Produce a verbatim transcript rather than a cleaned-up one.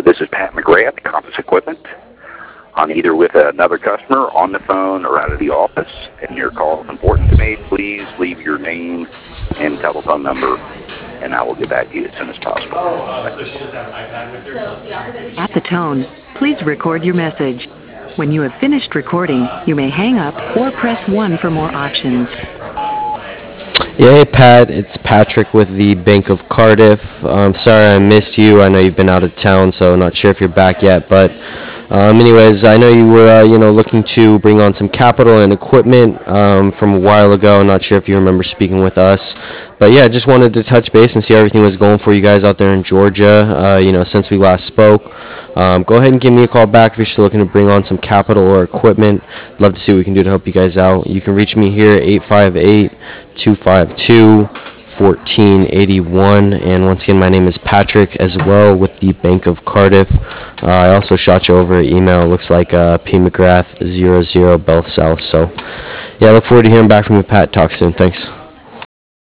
This is Pat McGrath, Compass Equipment. I'm either with another customer, on the phone, or out of the office, and your call is important to me. Please leave your name and telephone number, and I will get back to you as soon as possible. At the tone, please record your message. When you have finished recording, you may hang up or press one for more options. Yeah, hey Pat, it's Patrick with the Bank of Cardiff. I'm sorry I missed you. I know you've been out of town, so not sure if you're back yet. But um, anyways, I know you were, uh, you know, looking to bring on some capital and equipment um, from a while ago. Not sure if you remember speaking with us, but yeah, just wanted to touch base and see how everything was going for you guys out there in Georgia. Uh, you know, since we last spoke. Um, go ahead and give me a call back if you're still looking to bring on some capital or equipment. I'd love to see what we can do to help you guys out. You can reach me here at eight five eight, two five two, one four eight one. And once again, my name is Patrick as well with the Bank of Cardiff. Uh, I also shot you over an email. It looks like uh, P McGrath zero zero Bell South. So, yeah, I look forward to hearing back from you, Pat. Talk soon. Thanks.